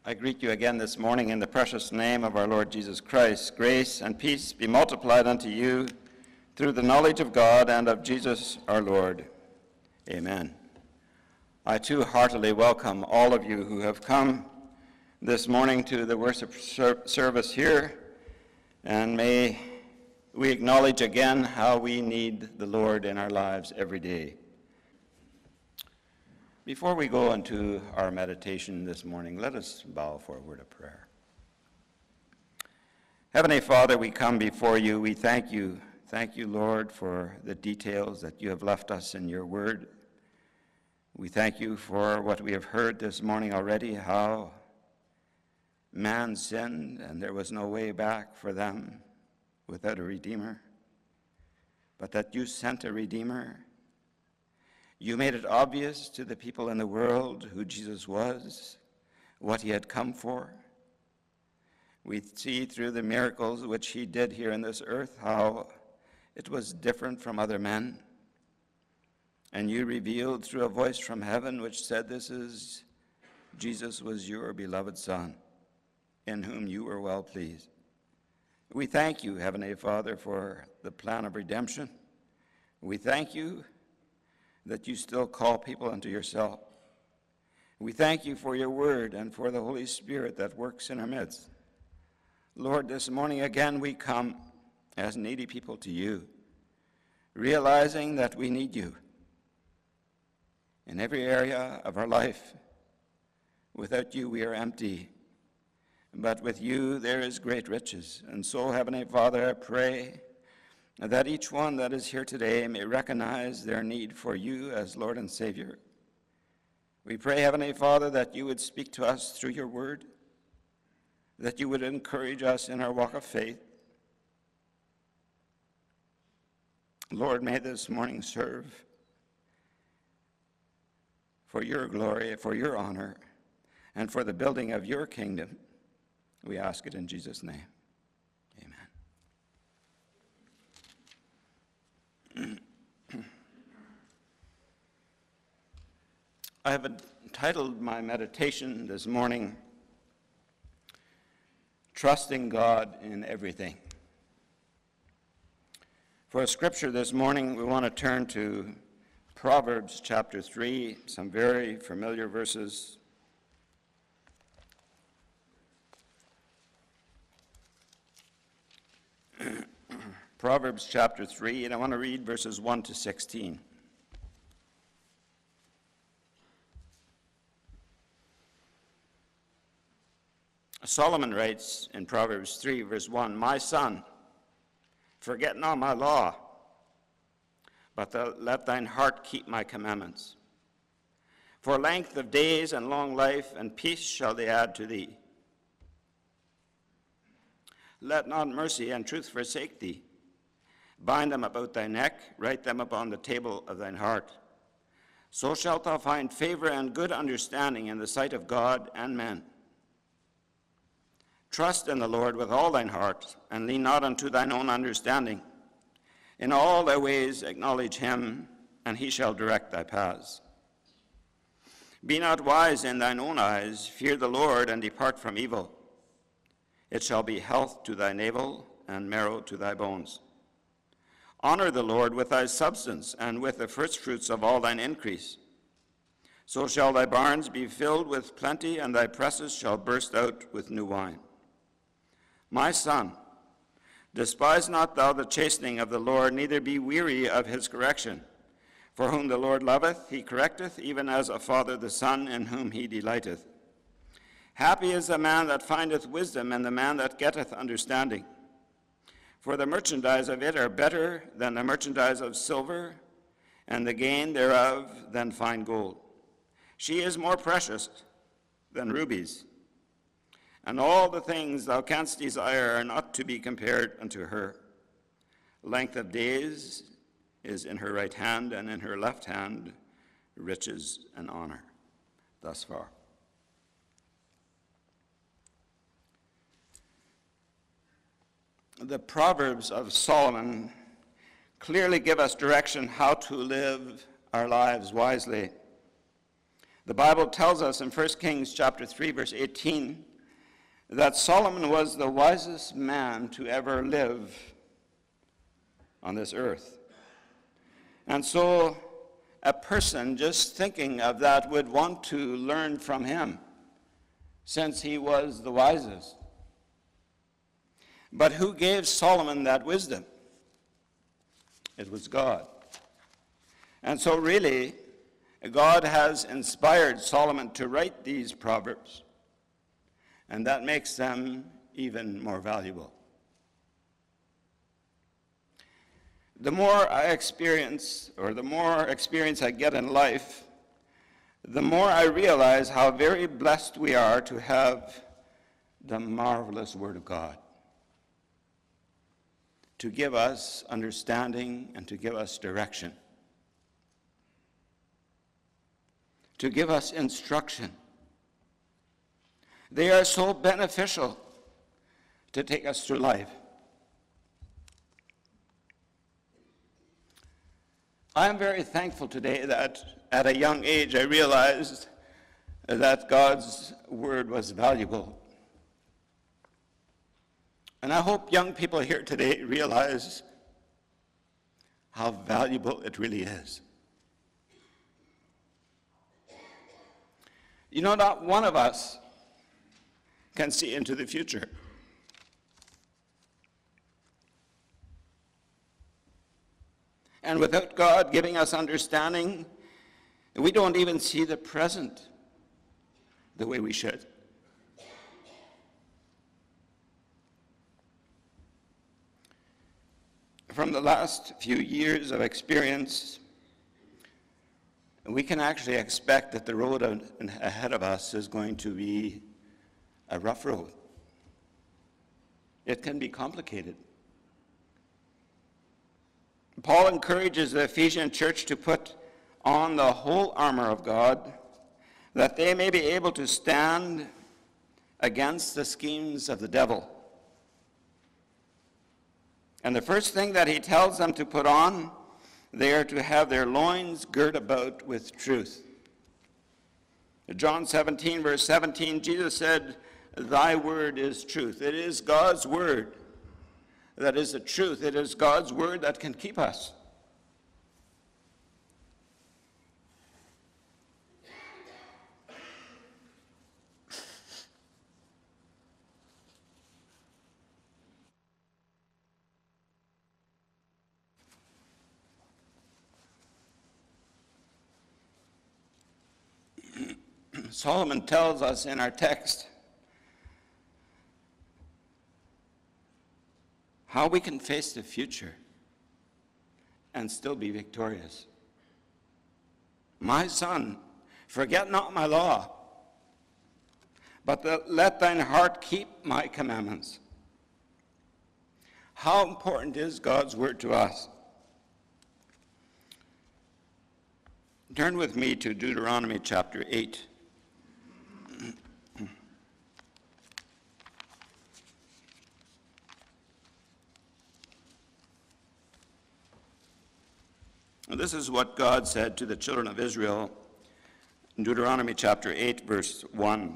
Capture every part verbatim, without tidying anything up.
I greet you again this morning in the precious name of our Lord Jesus Christ. Grace and peace be multiplied unto you through the knowledge of God and of Jesus our Lord. Amen. I too heartily welcome all of you who have come this morning to the worship service here, and may we acknowledge again how we need the Lord in our lives every day. Before we go into our meditation this morning, let us bow for a word of prayer. Heavenly Father, we come before you. We thank you. Thank you, Lord, for the details that you have left us in your word. We thank you for what we have heard this morning already, how man sinned and there was no way back for them without a Redeemer, but that you sent a Redeemer. You made it obvious to the people in the world who Jesus was, what he had come for. We see through the miracles which he did here on this earth how it was different from other men. And you revealed through a voice from heaven which said, "This is Jesus was your beloved Son, in whom you were well pleased." We thank you, Heavenly Father, for the plan of redemption. We thank you that you still call people unto yourself. We thank you for your word and for the Holy Spirit that works in our midst. Lord, this morning again we come as needy people to you, realizing that we need you in every area of our life. Without you we are empty, but with you there is great riches. And so, Heavenly Father, I pray that each one that is here today may recognize their need for you as Lord and Savior. We pray, Heavenly Father, that you would speak to us through your word, that you would encourage us in our walk of faith. Lord, may this morning serve for your glory, for your honor, and for the building of your kingdom. We ask it in Jesus' name. I have entitled my meditation this morning, Trusting God in Everything. For a scripture this morning, we want to turn to Proverbs chapter three, some very familiar verses. Proverbs chapter three, and I want to read verses one to sixteen. Solomon writes in Proverbs three, verse one, "My son, forget not my law, but the, let thine heart keep my commandments. For length of days and long life and peace shall they add to thee. Let not mercy and truth forsake thee. Bind them about thy neck, write them upon the table of thine heart. So shalt thou find favor and good understanding in the sight of God and men. Trust in the Lord with all thine heart, and lean not unto thine own understanding. In all thy ways acknowledge him, and he shall direct thy paths. Be not wise in thine own eyes, fear the Lord, and depart from evil. It shall be health to thy navel, and marrow to thy bones. Honor the Lord with thy substance, and with the firstfruits of all thine increase. So shall thy barns be filled with plenty, and thy presses shall burst out with new wine. My son, despise not thou the chastening of the Lord, neither be weary of his correction. For whom the Lord loveth, he correcteth, even as a father the son in whom he delighteth. Happy is the man that findeth wisdom, and the man that getteth understanding. For the merchandise of it are better than the merchandise of silver, and the gain thereof than fine gold. She is more precious than rubies, and all the things thou canst desire are not to be compared unto her. Length of days is in her right hand, and in her left hand riches and honor. Thus far. The Proverbs of Solomon clearly give us direction how to live our lives wisely. The Bible tells us in First Kings chapter three, verse eighteen, that Solomon was the wisest man to ever live on this earth. And so a person just thinking of that would want to learn from him, since he was the wisest. But who gave Solomon that wisdom? It was God. And so really, God has inspired Solomon to write these proverbs, and that makes them even more valuable. The more I experience, or the more experience I get in life, the more I realize how very blessed we are to have the marvelous Word of God, to give us understanding and to give us direction, to give us instruction. They are so beneficial to take us through life. I am very thankful today that at a young age I realized that God's Word was valuable. And I hope young people here today realize how valuable it really is. You know, not one of us can see into the future. And without God giving us understanding, we don't even see the present the way we should. From the last few years of experience, we can actually expect that the road ahead of us is going to be a rough road. It can be complicated. Paul encourages the Ephesian church to put on the whole armor of God, that they may be able to stand against the schemes of the devil. And the first thing that he tells them to put on, they are to have their loins girt about with truth. In John seventeen, verse seventeen, Jesus said, "Thy word is truth." It is God's word that is the truth. It is God's word that can keep us. Solomon tells us in our text how we can face the future and still be victorious. My son, forget not my law, but the, let thine heart keep my commandments. How important is God's word to us? Turn with me to Deuteronomy chapter eight. This is what God said to the children of Israel in Deuteronomy chapter eight, verse one.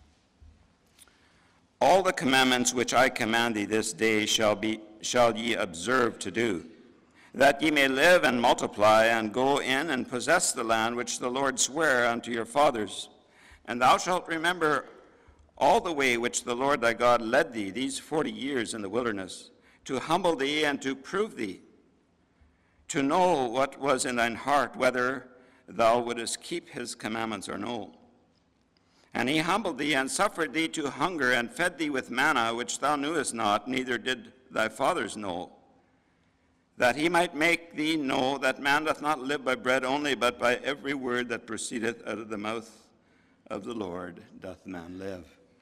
All the commandments which I command thee this day shall be shall ye observe to do, that ye may live and multiply, and go in and possess the land which the Lord sware unto your fathers. And thou shalt remember all the way which the Lord thy God led thee these forty years in the wilderness, to humble thee and to prove thee, to know what was in thine heart, whether thou wouldest keep his commandments or no. And he humbled thee and suffered thee to hunger, and fed thee with manna, which thou knewest not, neither did thy fathers know, that he might make thee know that man doth not live by bread only, but by every word that proceedeth out of the mouth of the Lord doth man live.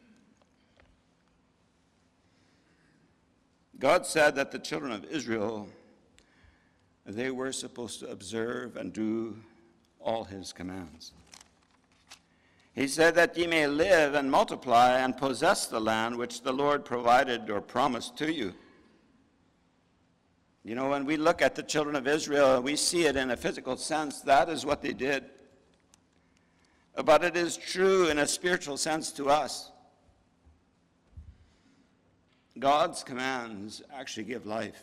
God said that the children of Israel, they were supposed to observe and do all his commands. He said that ye may live and multiply and possess the land which the Lord provided or promised to you. You know, when we look at the children of Israel, we see it in a physical sense. That is what they did. but it is true in a spiritual sense to us. God's commands actually give life.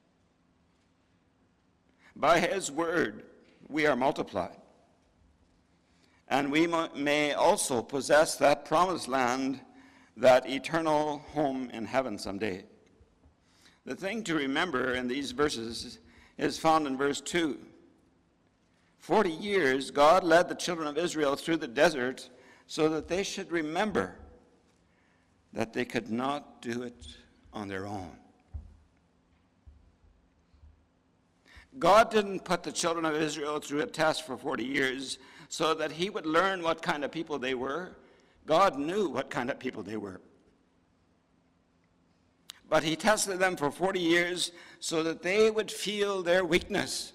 By his word, we are multiplied. And we may also possess that promised land, that eternal home in heaven someday. The thing to remember in these verses is found in verse two. Forty years, God led the children of Israel through the desert so that they should remember that they could not do it on their own. God didn't put the children of Israel through a test for forty years so that he would learn what kind of people they were. God knew what kind of people they were. But he tested them for forty years so that they would feel their weakness,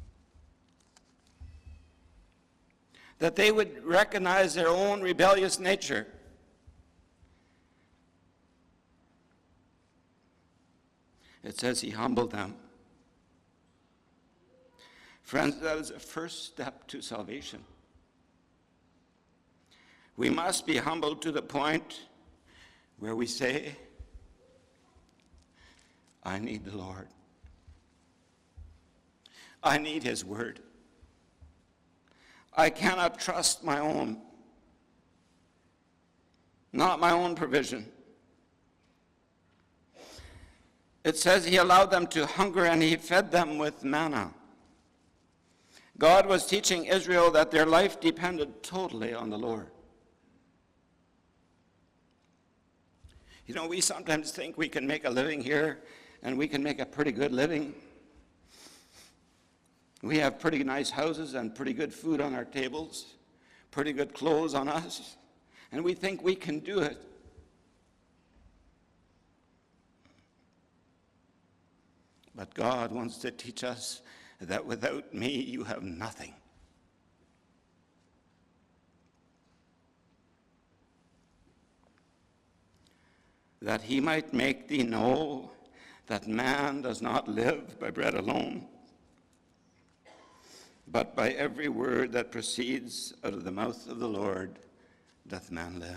that they would recognize their own rebellious nature. It says he humbled them. Friends, that is the first step to salvation. We must be humbled to the point where we say, I need the Lord. I need his word. I cannot trust my own, not my own provision. It says he allowed them to hunger and he fed them with manna. God was teaching Israel that their life depended totally on the Lord. You know, we sometimes think we can make a living here, and we can make a pretty good living. We have pretty nice houses and pretty good food on our tables, pretty good clothes on us, and we think we can do it. But God wants to teach us that without me you have nothing. That he might make thee know that man does not live by bread alone, but by every word that proceeds out of the mouth of the Lord doth man live.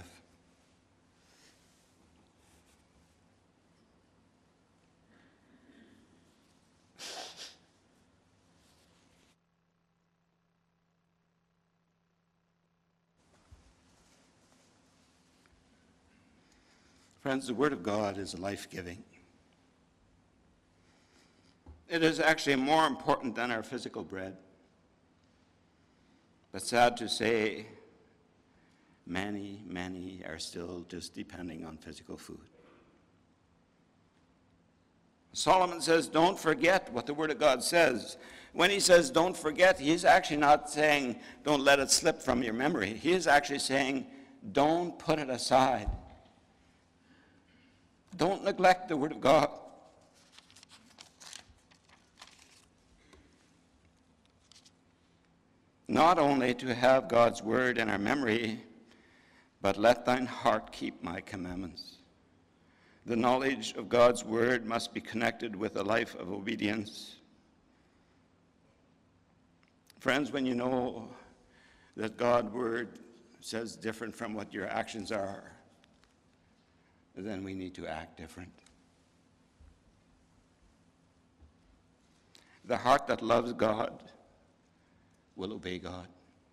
Friends, the Word of God is life-giving. It is actually more important than our physical bread. But sad to say, many, many are still just depending on physical food. Solomon says, don't forget what the Word of God says. When he says don't forget, he's actually not saying don't let it slip from your memory. He is actually saying don't put it aside. Don't neglect the Word of God. Not only to have God's Word in our memory, but let thine heart keep my commandments. The knowledge of God's Word must be connected with a life of obedience. Friends, when you know that God's Word says different from what your actions are, then we need to act different. The heart that loves God will obey God.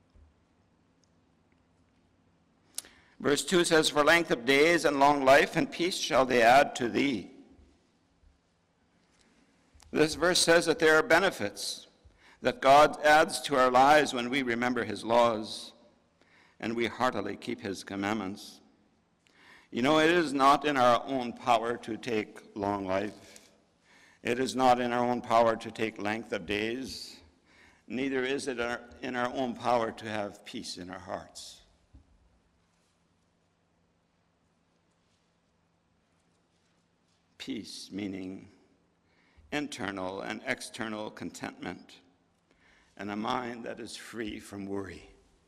Verse two says, for length of days and long life and peace shall they add to thee. This verse says that there are benefits that God adds to our lives when we remember his laws and we heartily keep his commandments. You know, it is not in our own power to take long life. It is not in our own power to take length of days. Neither is it in our own power to have peace in our hearts. Peace meaning internal and external contentment and a mind that is free from worry.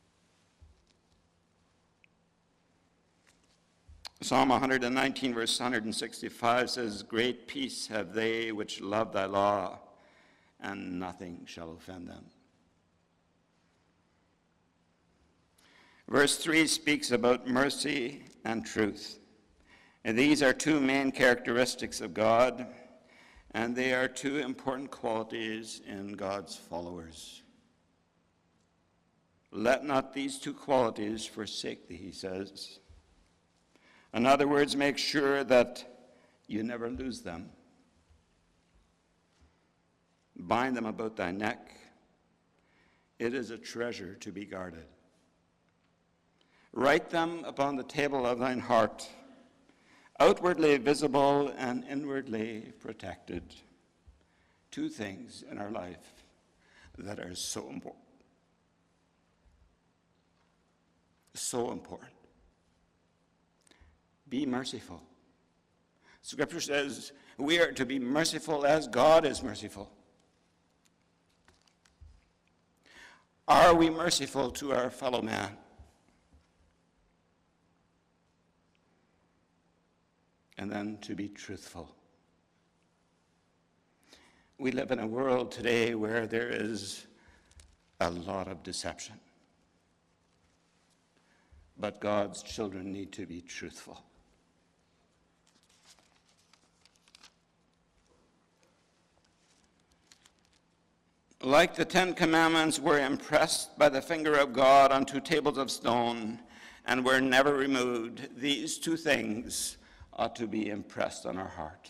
Psalm one nineteen, verse one sixty-five says, great peace have they which love thy law, and nothing shall offend them. Verse three speaks about mercy and truth. And these are two main characteristics of God, and they are two important qualities in God's followers. Let not these two qualities forsake thee, he says. In other words, make sure that you never lose them. Bind them about thy neck. It is a treasure to be guarded. Write them upon the table of thine heart, outwardly visible and inwardly protected. Two things in our life that are so important. So important. Be merciful. Scripture says we are to be merciful as God is merciful. Are we merciful to our fellow man? And then to be truthful. We live in a world today where there is a lot of deception. But God's children need to be truthful. Like the Ten Commandments were impressed by the finger of God onto tables of stone and were never removed, these two things ought to be impressed on our heart.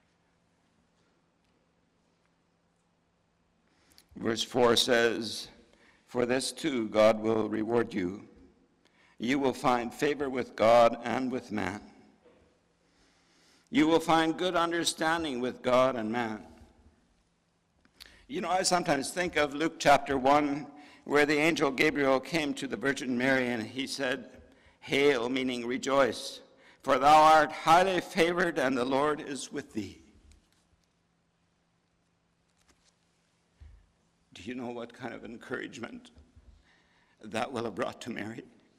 Verse four says, "For this too God will reward you. You will find favor with God and with man. You will find good understanding with God and man." You know, I sometimes think of Luke chapter one, where the angel Gabriel came to the Virgin Mary and he said, "Hail," meaning rejoice, "for thou art highly favored and the Lord is with thee." Do you know what kind of encouragement that will have brought to Mary?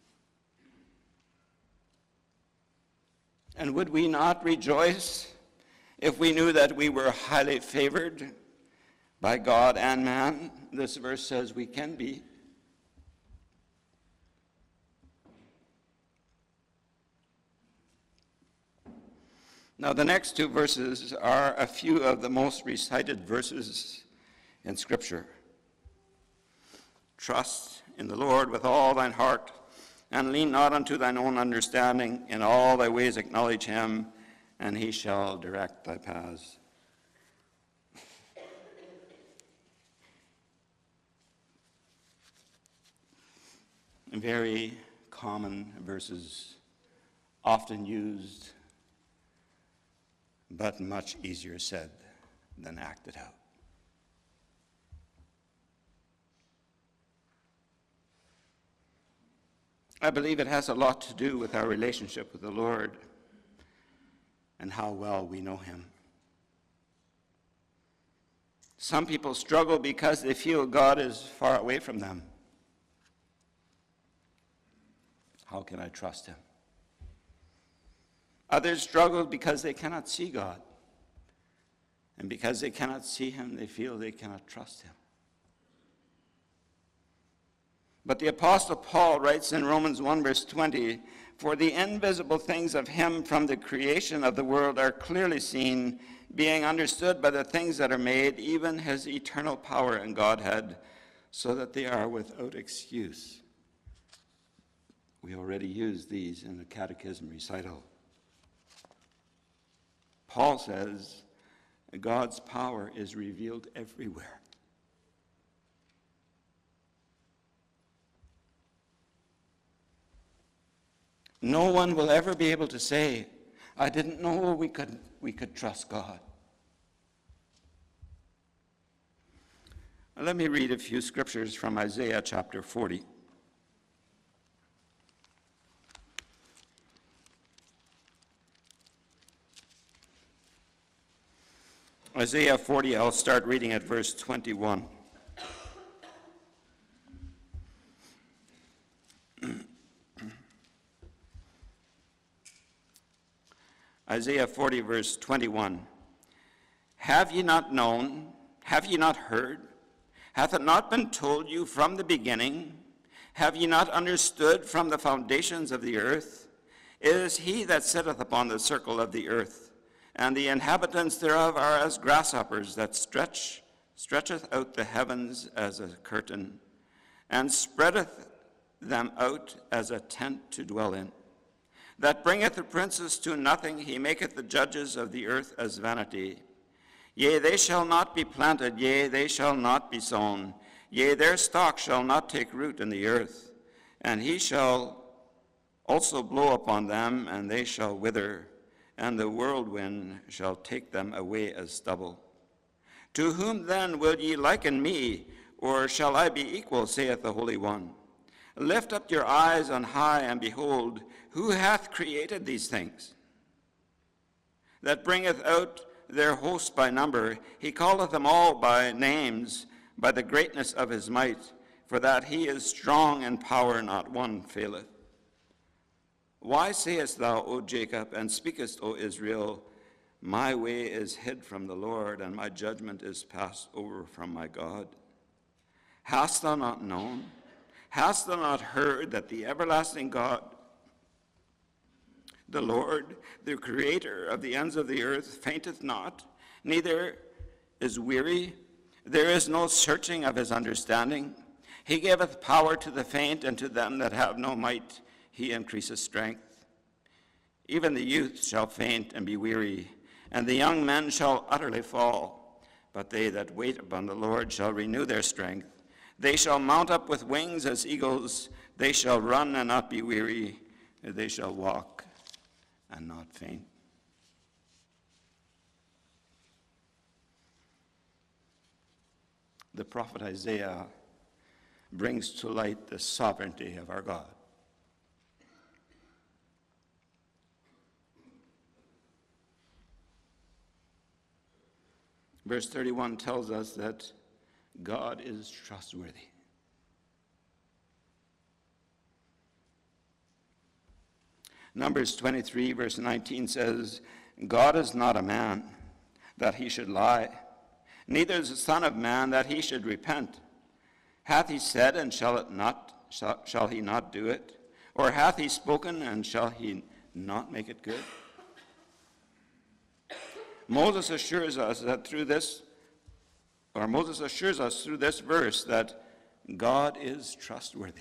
And would we not rejoice if we knew that we were highly favored by God and man? This verse says we can be. Now, the next two verses are a few of the most recited verses in Scripture. "Trust in the Lord with all thine heart, and lean not unto thine own understanding. In all thy ways acknowledge him, and he shall direct thy paths." Very common verses, often used, but much easier said than acted out. I believe it has a lot to do with our relationship with the Lord and how well we know him. Some people struggle because they feel God is far away from them. How can I trust him? Others struggle because they cannot see God. And because they cannot see him, they feel they cannot trust him. But the Apostle Paul writes in Romans one verse twenty, "For the invisible things of him from the creation of the world are clearly seen, being understood by the things that are made, even his eternal power and Godhead, so that they are without excuse." We already used these in the Catechism recital. Paul says God's power is revealed everywhere. No one will ever be able to say, "I didn't know we could, we could trust God." Let me read a few scriptures from Isaiah chapter forty. Isaiah forty, I'll start reading at verse twenty-one. Isaiah forty, verse twenty-one. "Have ye not known? Have ye not heard? Hath it not been told you from the beginning? Have ye not understood from the foundations of the earth? It is he that sitteth upon the circle of the earth, and the inhabitants thereof are as grasshoppers that stretch, stretcheth out the heavens as a curtain, and spreadeth them out as a tent to dwell in. That bringeth the princes to nothing, he maketh the judges of the earth as vanity. Yea, they shall not be planted, yea, they shall not be sown. Yea, their stock shall not take root in the earth. And he shall also blow upon them, and they shall wither, and the whirlwind shall take them away as stubble. To whom then will ye liken me, or shall I be equal, saith the Holy One? Lift up your eyes on high, and behold, who hath created these things? That bringeth out their host by number, he calleth them all by names, by the greatness of his might, for that he is strong in power, not one faileth. Why sayest thou, O Jacob, and speakest, O Israel, my way is hid from the Lord, and my judgment is passed over from my God? Hast thou not known? Hast thou not heard that the everlasting God, the Lord, the creator of the ends of the earth, fainteth not, neither is weary? There is no searching of his understanding. He giveth power to the faint, and to them that have no might he increaseth strength. Even the youth shall faint and be weary, and the young men shall utterly fall. But they that wait upon the Lord shall renew their strength. They shall mount up with wings as eagles. They shall run and not be weary. They shall walk and not faint. The prophet Isaiah brings to light the sovereignty of our God. Verse thirty-one tells us that God is trustworthy. Numbers twenty-three, verse nineteen says, God is not a man, that he should lie, neither is the Son of Man, that he should repent. Hath he said, and shall it not, shall, shall he not do it? Or hath he spoken, and shall he not make it good? Moses assures us that through this, or Moses assures us through this verse that God is trustworthy.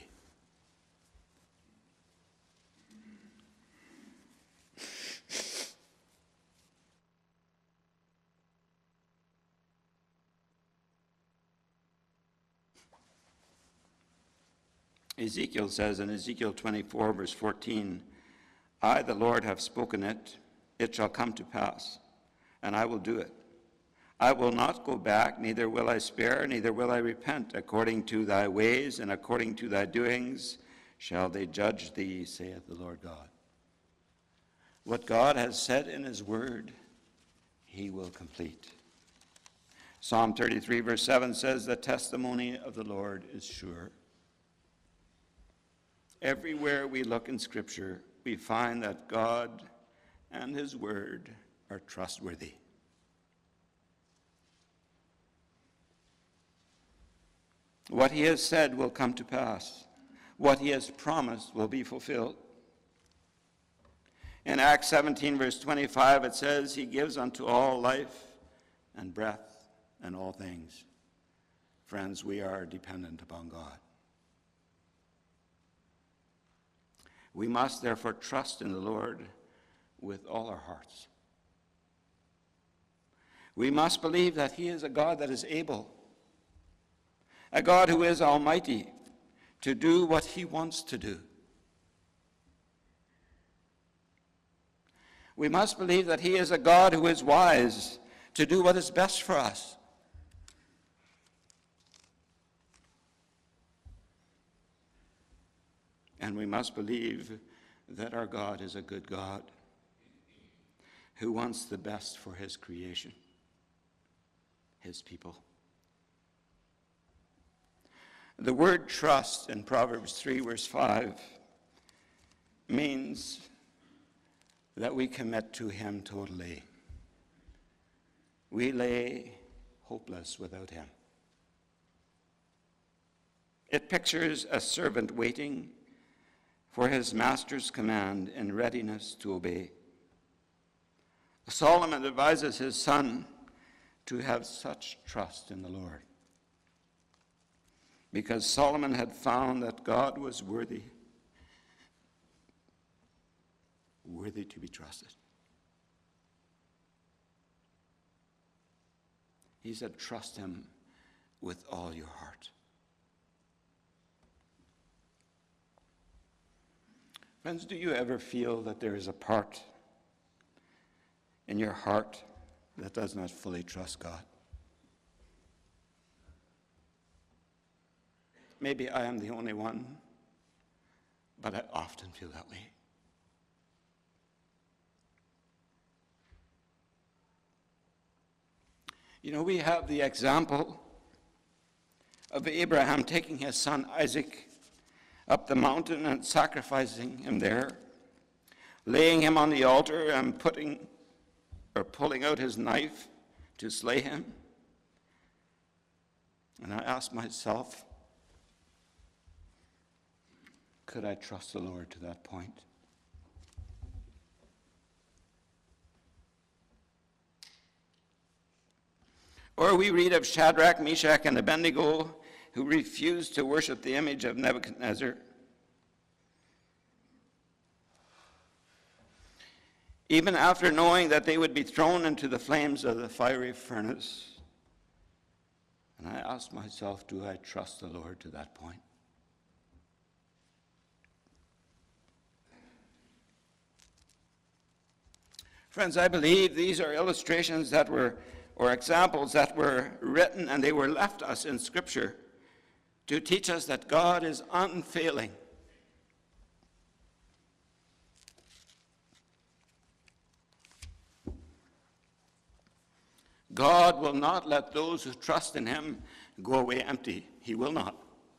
Ezekiel says in Ezekiel twenty-four, verse fourteen, I, the Lord, have spoken it, it shall come to pass, and I will do it. I will not go back, neither will I spare, neither will I repent. According to thy ways and according to thy doings shall they judge thee, saith the Lord God. What God has said in his word, he will complete. Psalm thirty-three, verse seven says, the testimony of the Lord is sure. Everywhere we look in Scripture, we find that God and his word are trustworthy. What he has said will come to pass. What he has promised will be fulfilled. In Acts seventeen, verse twenty-five, it says, he gives unto all life and breath and all things. Friends, we are dependent upon God. We must therefore trust in the Lord with all our hearts. We must believe that he is a God that is able, a God who is almighty, to do what he wants to do. We must believe that he is a God who is wise to do what is best for us. And we must believe that our God is a good God who wants the best for his creation, his people. The word trust in Proverbs three, verse five, means that we commit to him totally. We lay hopeless without him. It pictures a servant waiting for his master's command in readiness to obey. Solomon advises his son to have such trust in the Lord, because Solomon had found that God was worthy, worthy to be trusted. He said, trust him with all your heart. Friends, do you ever feel that there is a part in your heart that does not fully trust God? Maybe I am the only one, but I often feel that way. You know, we have the example of Abraham taking his son Isaac up the mountain and sacrificing him there, laying him on the altar and putting or pulling out his knife to slay him. And I ask myself, could I trust the Lord to that point? Or we read of Shadrach, Meshach, and Abednego, who refused to worship the image of Nebuchadnezzar. Even after knowing that they would be thrown into the flames of the fiery furnace. And I ask myself, do I trust the Lord to that point? Friends, I believe these are illustrations that were, or examples that were written and they were left us in Scripture to teach us that God is unfailing. God will not let those who trust in him go away empty. He will not.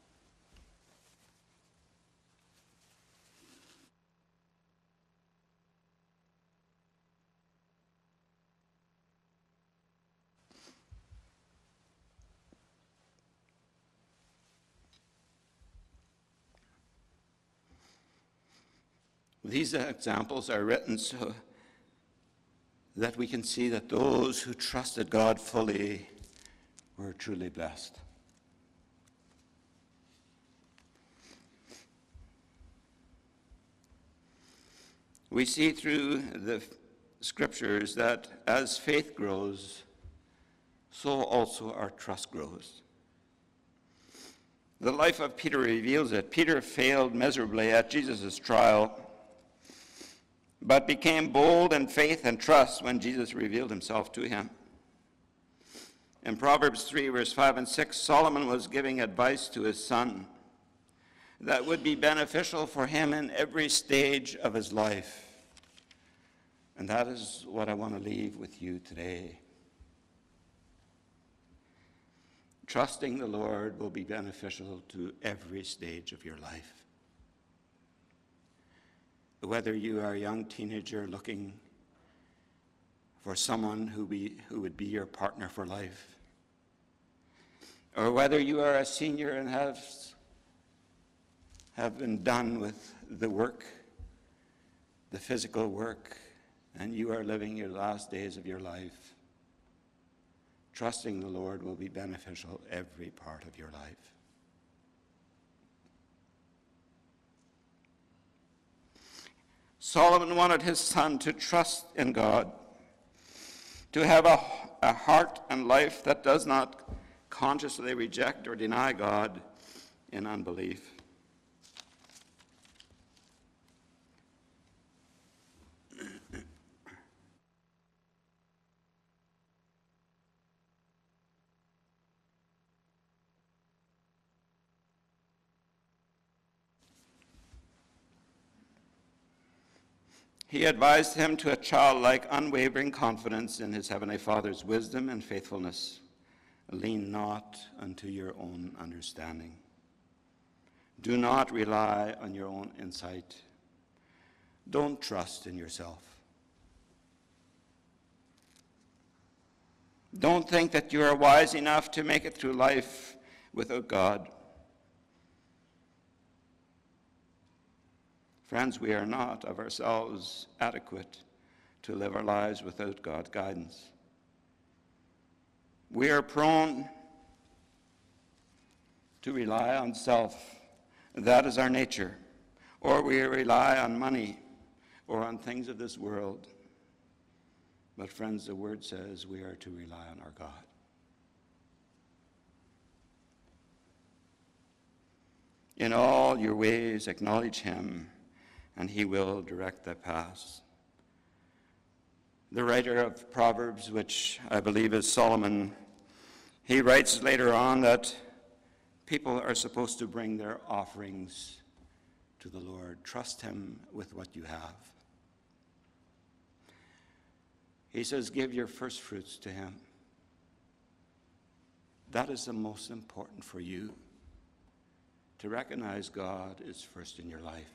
These examples are written so that we can see that those who trusted God fully were truly blessed. We see through the Scriptures that as faith grows, so also our trust grows. The life of Peter reveals it. Peter failed miserably at Jesus' trial, but became bold in faith and trust when Jesus revealed himself to him. In Proverbs three, verse five and six, Solomon was giving advice to his son that would be beneficial for him in every stage of his life. And that is what I want to leave with you today. Trusting the Lord will be beneficial to every stage of your life. Whether you are a young teenager looking for someone who, be, who would be your partner for life, or whether you are a senior and have, have been done with the work, the physical work, and you are living your last days of your life, trusting the Lord will be beneficial every part of your life. Solomon wanted his son to trust in God, to have a, a heart and life that does not consciously reject or deny God in unbelief. He advised him to a childlike, unwavering confidence in his heavenly Father's wisdom and faithfulness. Lean not unto your own understanding. Do not rely on your own insight. Don't trust in yourself. Don't think that you are wise enough to make it through life without God. Friends, we are not of ourselves adequate to live our lives without God's guidance. We are prone to rely on self. That is our nature. Or we rely on money or on things of this world. But friends, the word says we are to rely on our God. In all your ways acknowledge him, and he will direct thy paths. The writer of Proverbs, which I believe is Solomon, he writes later on that people are supposed to bring their offerings to the Lord. Trust him with what you have. He says, give your first fruits to him. That is the most important for you, to recognize God is first in your life.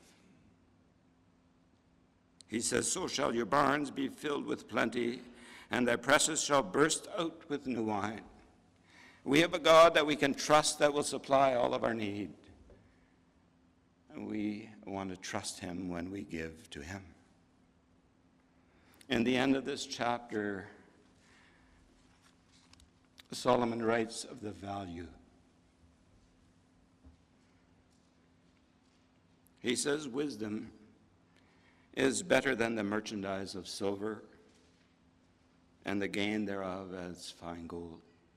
He says, so shall your barns be filled with plenty, and thy presses shall burst out with new wine. We have a God that we can trust that will supply all of our need. And we want to trust him when we give to him. In the end of this chapter, Solomon writes of the value. He says, wisdom is better than the merchandise of silver, and the gain thereof as fine gold.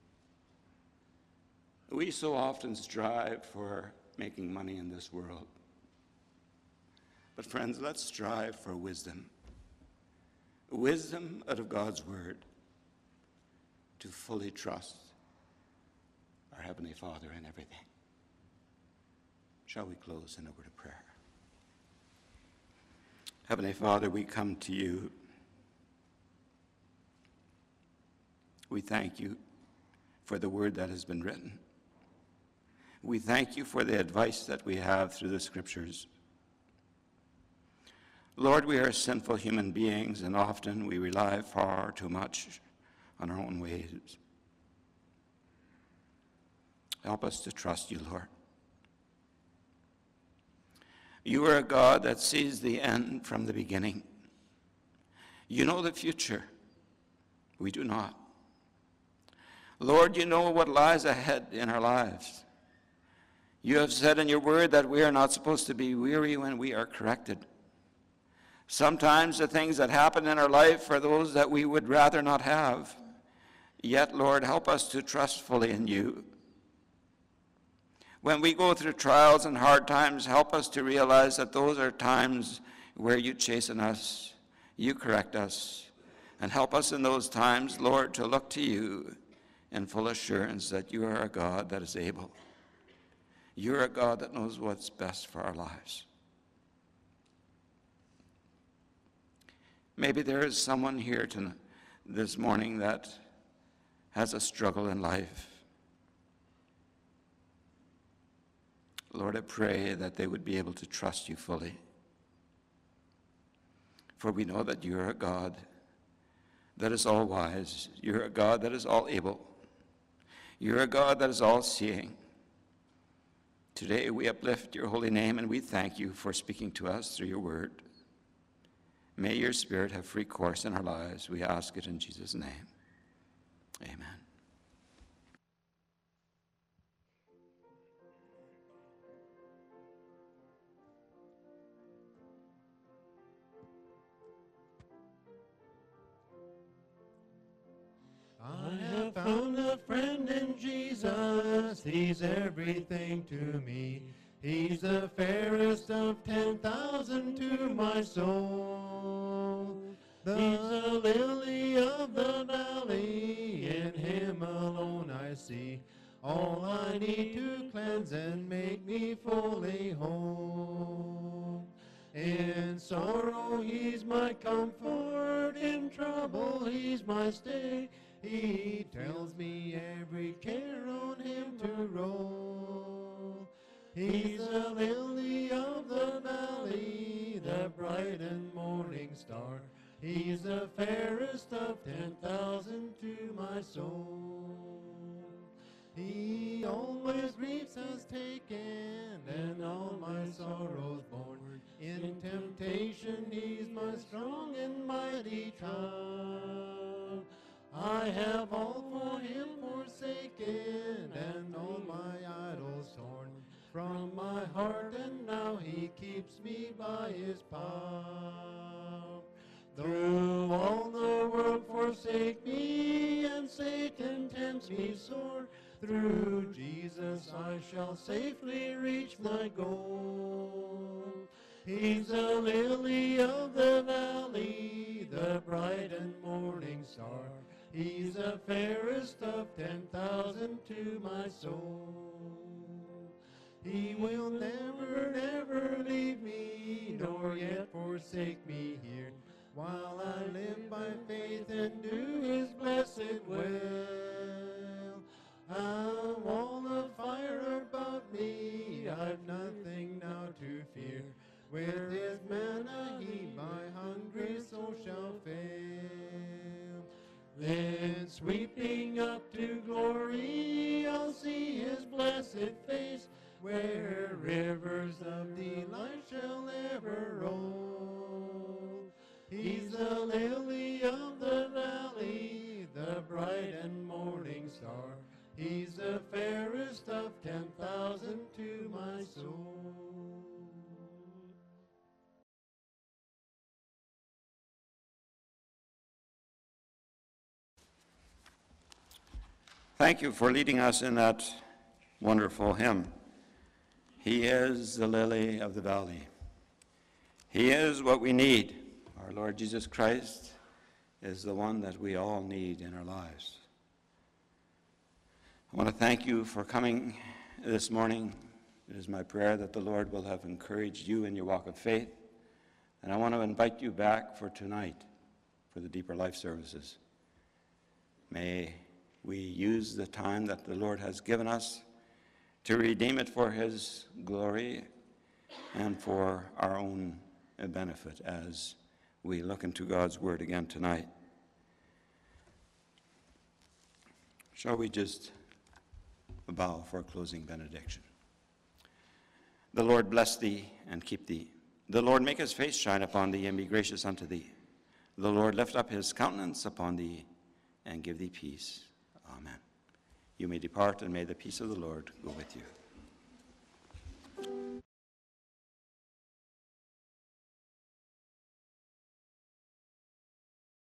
We so often strive for making money in this world. But friends, let's strive for wisdom. Wisdom out of God's word to fully trust our Heavenly Father in everything. Shall we close in a word of prayer? Heavenly Father, we come to you. We thank you for the word that has been written. We thank you for the advice that we have through the scriptures. Lord, we are sinful human beings, and often we rely far too much on our own ways. Help us to trust you, Lord. You are a God that sees the end from the beginning. You know the future. We do not. Lord, you know what lies ahead in our lives. You have said in your word that we are not supposed to be weary when we are corrected. Sometimes the things that happen in our life are those that we would rather not have. Yet, Lord, help us to trust fully in you. When we go through trials and hard times, help us to realize that those are times where you chasten us, you correct us, and help us in those times, Lord, to look to you in full assurance that you are a God that is able. You're a God that knows what's best for our lives. Maybe there is someone here tonight, this morning that has a struggle in life. Lord, I pray that they would be able to trust you fully. For we know that you're a God that is all wise. You're a God that is all able. You're a God that is all seeing. Today we uplift your holy name and we thank you for speaking to us through your word. May your Spirit have free course in our lives. We ask it in Jesus' name. Amen. I have found a friend in Jesus. He's everything to me. He's the fairest of ten thousand to my soul. The lily of the valley, in him alone I see all I need to cleanse and make me fully whole. In sorrow he's my comfort, in trouble he's my stay. He tells me every care on him to roll. He's the lily of the valley, the bright and morning star. He's the fairest of ten thousand to my soul. He always griefs has taken, and all my sorrows borne. In my strong and mighty tower. I have all for him forsaken, and all my idols torn from my heart, and now he keeps me by his power. Through all the world forsake me, and Satan tempts me sore. Through Jesus I shall safely reach my goal. He's the lily of the valley, the bright and morning star. He's the fairest of ten thousand to my soul. He will never, never leave me, nor yet forsake me here, while I live by faith and do his blessed will. A wall of fire about me, I've nothing now to fear. With his manna he my hungry soul shall fill. Then sweeping up to glory, I'll see his blessed face, where rivers of delight shall ever roll. He's the lily of the valley, the bright and morning star. He's the fairest of ten thousand to my soul. Thank you for leading us in that wonderful hymn. He is the lily of the valley. He is what we need. Our Lord Jesus Christ is the one that we all need in our lives. I want to thank you for coming this morning. It is my prayer that the Lord will have encouraged you in your walk of faith. And I want to invite you back for tonight for the Deeper Life services. May we use the time that the Lord has given us to redeem it for his glory and for our own benefit as we look into God's word again tonight. Shall we just bow for a closing benediction? The Lord bless thee and keep thee. The Lord make his face shine upon thee and be gracious unto thee. The Lord lift up his countenance upon thee and give thee peace. Amen. You may depart, and may the peace of the Lord go with you.